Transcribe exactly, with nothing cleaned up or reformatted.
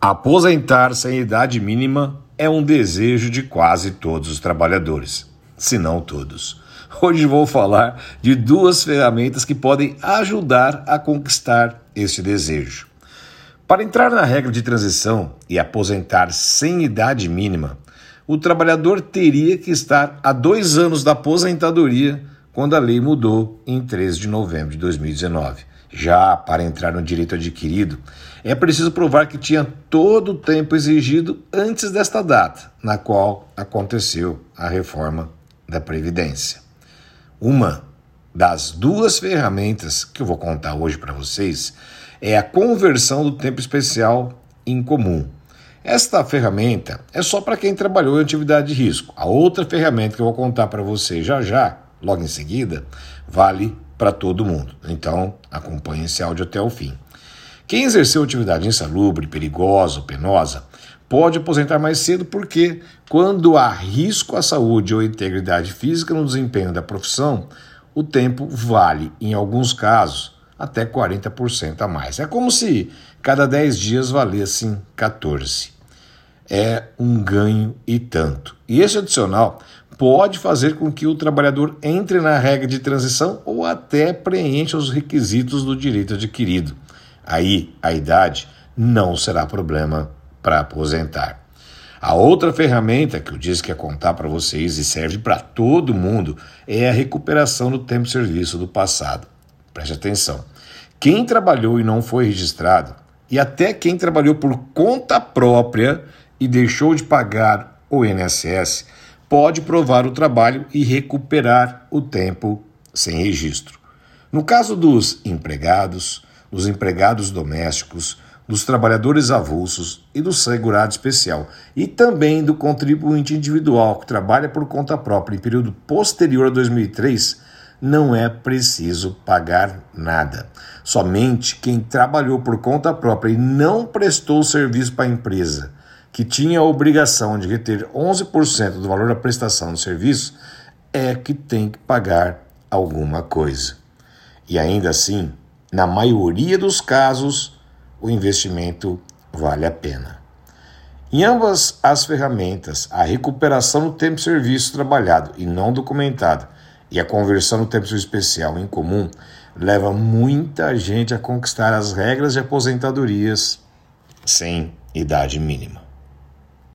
Aposentar sem idade mínima é um desejo de quase todos os trabalhadores, se não todos. Hoje vou falar de duas ferramentas que podem ajudar a conquistar este desejo. Para entrar na regra de transição e aposentar sem idade mínima, o trabalhador teria que estar há dois anos da aposentadoria quando a lei mudou em três de novembro de dois mil e dezenove. Já para entrar no direito adquirido, é preciso provar que tinha todo o tempo exigido antes desta data, na qual aconteceu a reforma da Previdência. Uma das duas ferramentas que eu vou contar hoje para vocês é a conversão do tempo especial em comum. Esta ferramenta é só para quem trabalhou em atividade de risco. A outra ferramenta que eu vou contar para vocês já já, logo em seguida, vale para todo mundo. Então, acompanhe esse áudio até o fim. Quem exerceu atividade insalubre, perigosa ou penosa pode aposentar mais cedo porque, quando há risco à saúde ou integridade física no desempenho da profissão, o tempo vale, em alguns casos, até quarenta por cento a mais. É como se cada dez dias valessem quatorze. É um ganho e tanto. E esse adicional pode fazer com que o trabalhador entre na regra de transição ou até preencha os requisitos do direito adquirido. Aí, a idade não será problema para aposentar. A outra ferramenta que eu disse que ia contar para vocês e serve para todo mundo é a recuperação do tempo de serviço do passado. Preste atenção. Quem trabalhou e não foi registrado, e até quem trabalhou por conta própria e deixou de pagar o I N S S, pode provar o trabalho e recuperar o tempo sem registro. No caso dos empregados, dos empregados domésticos, dos trabalhadores avulsos e do segurado especial, e também do contribuinte individual que trabalha por conta própria em período posterior a dois mil e três, não é preciso pagar nada. Somente quem trabalhou por conta própria e não prestou serviço para a empresa, que tinha a obrigação de reter onze por cento do valor da prestação do serviço, é que tem que pagar alguma coisa. E ainda assim, na maioria dos casos, o investimento vale a pena. Em ambas as ferramentas, a recuperação do tempo de serviço trabalhado e não documentado e a conversão do tempo de serviço especial em comum leva muita gente a conquistar as regras de aposentadorias sem idade mínima.